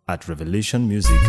at Revelation Music.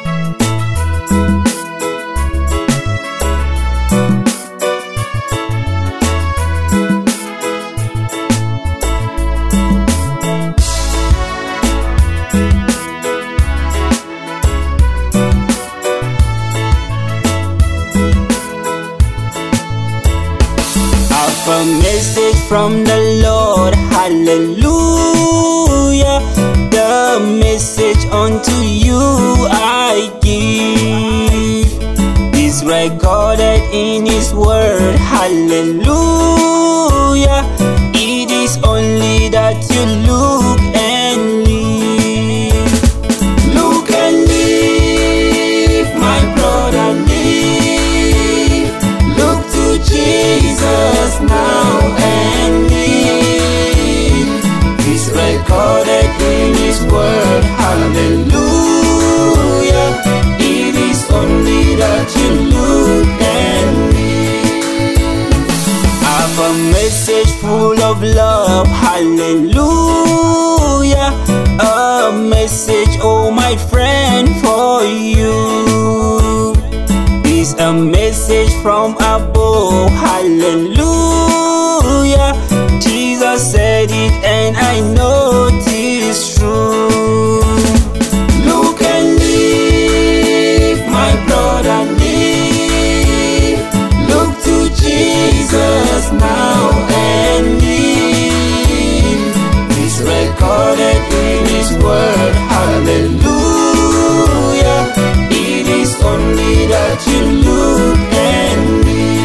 A message from the Lord, hallelujah. The message unto you I give is recorded in His word, hallelujah. It is only that you look and live. Look and live, my brother, live. Look to Jesus now and live. It's recorded in His word, hallelujah. It is only that you look and live. I've a message full of love, hallelujah. A message, oh my friend, for you. It's a message from above, hallelujah. Jesus said it and I know it is true. Look and live, my brother, live. Look to Jesus now and live. It's recorded in His word, hallelujah. It is only that you look and live.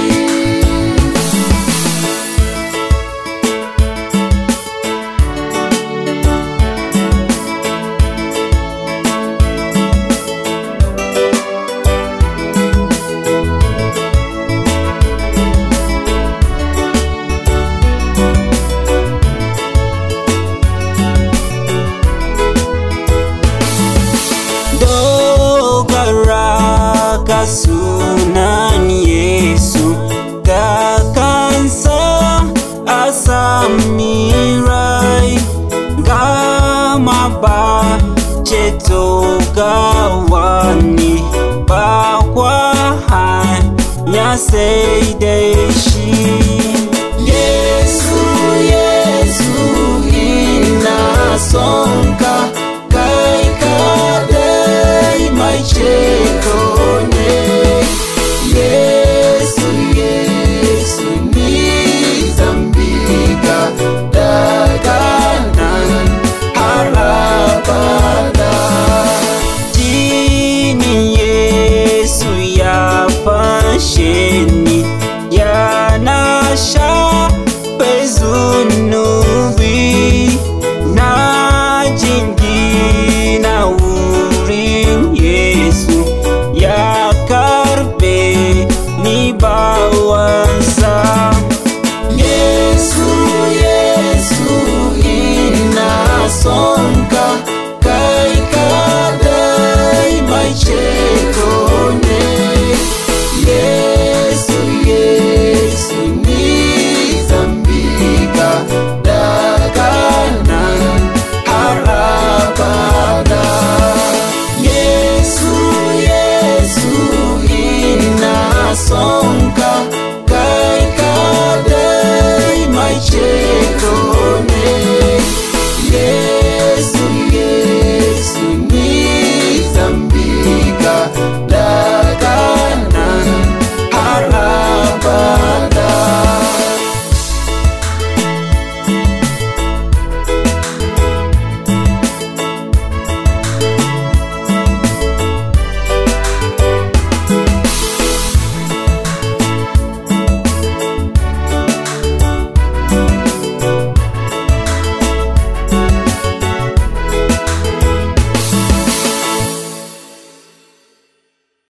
Sunan Yesu kakansa asamirai gamaba cheto gawani bakwa nyaseideshi Yesu Yesu ina sonka